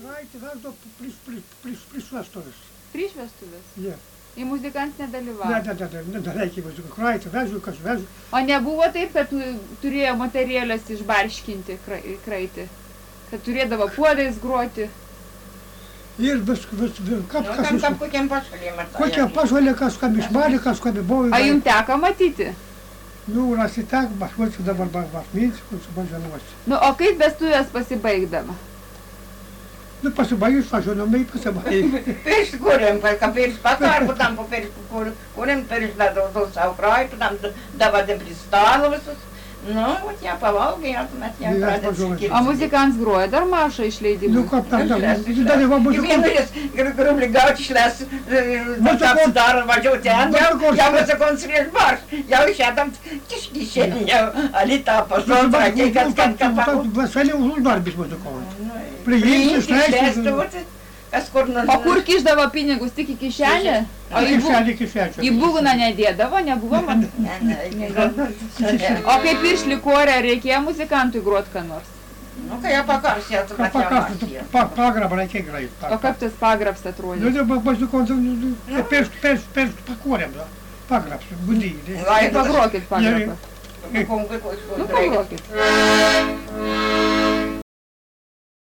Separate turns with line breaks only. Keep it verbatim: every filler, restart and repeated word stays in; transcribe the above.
Kraitį veždavo prieš, prieš, prieš, prieš vestuvės.
Prieš vestuvės?
Jie.
Į muzikants nedalyvavo?
Ne, ne, ne, ne, nedareikia muzikų. Kraitį vežu, kas vežu.
O nebuvo taip, kad turėjo moterėlės išbarškinti kraitį? Kad turėdavo puodais groti?
Ir vis, vis, vis, kas,
Nu,
kas
tam,
iš...
tam kokiam pašalėm ar
Kokie pašalė, kas kam išmarė, kas kam įbojo.
A jums teko matyti?
Nu, rasi tek, aš vačiu dabar bažnyčią, kur su bažanuosi.
Nu, o kaip vestuvės pasibaigdama?
Nu, pasibaigus, važiuojame į pasibaigį.
Pirš kuriem, kad pirš pakarpu tam, po pirš kuriem pirš dadau savo kraitų, tam davadėm prie stalo visus. Nu, vat ją pavalgai, mes ją pradėm skirti.
O muzikants groja dar mašą išleidimą?
Nu, kaip tam, dalyvau muzikos.
Grubli gauti išles, apsidaro važiuoti ten, jau muzikons prieš barš, jau išėdam kiškišėn, jau alitą pažodra, kas kad kad pakų.
Vasaliau uždarbis muzikos.
Priimti, išleisti, kas kur nors.
O kur kišdavo pinigus, tik į kišenę? O į būgną nedėdavo, nebuvo mat?
Ne, ne, ne.
O kaip virš likorė, reikėjo muzikantui grot ką nors?
Nu, kai ją pakarsė, tu mat ją mašė.
Pagrabą reikia greit.
O kaip tas pagrabs atrodė?
Nu, tai muzikos, perš, perš, perš, pakūrėm, pagrabs, budį.
Pagrokit pagrabą.
Nu,
pagrokit.